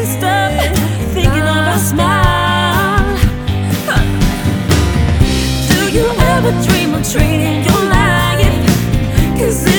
stop thinking of a smile. Do you ever dream of trading your life? 'Cause